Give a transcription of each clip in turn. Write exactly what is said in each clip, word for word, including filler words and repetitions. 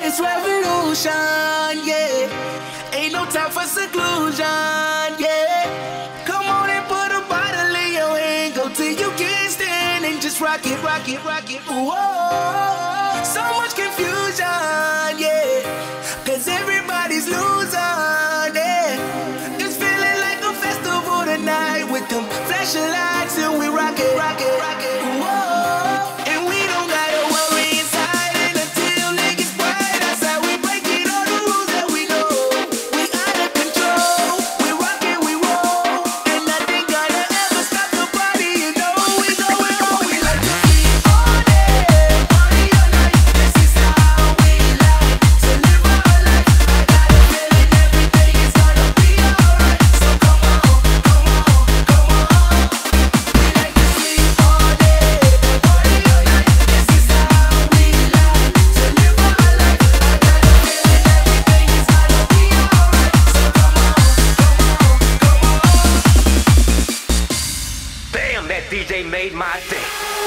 It's revolution, yeah. Ain't no time for seclusion, yeah. Come on and put a bottle in your hand, go till you can't stand and just rock it, rock it, rock it. Whoa, so much confusion, yeah. Cause everybody's losing, yeah. It's feeling like a festival tonight with them flashing lights and we rock it, rock it, rock it. Whoa, and we don't gotta worry inside and until it gets bright outside. We breaking all the rules that we know. We out of control. We rock and we roll, and nothing gonna ever stop the party. You know we going home. We like to keep all day, party all night. This is how we like to live our life. I got a feeling everything is gonna be alright. So come on, come on, come on. We like to sleep all day, party all night. This is how we like to live our life. I got a feeling everything is gonna be alright. So come on, come on, come on. Damn, that D J made my day.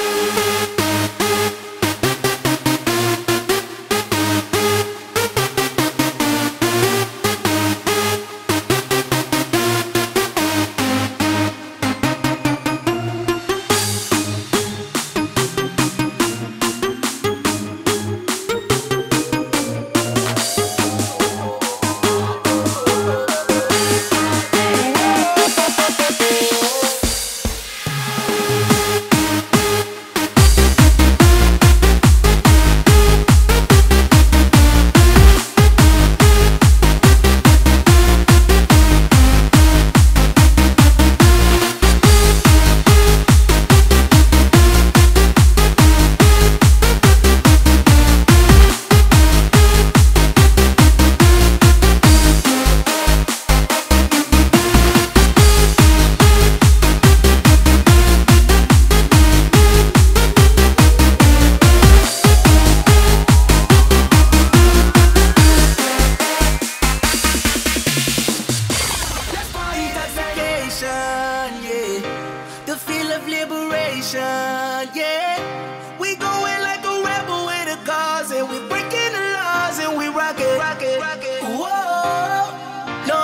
Yeah, the feel of liberation, yeah. We going like a rebel with a cause, and we breaking the laws, and we rock it, rock it, rock it. Whoa, no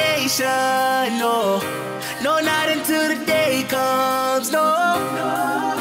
hibernation, no, no, not until the day comes, no, no.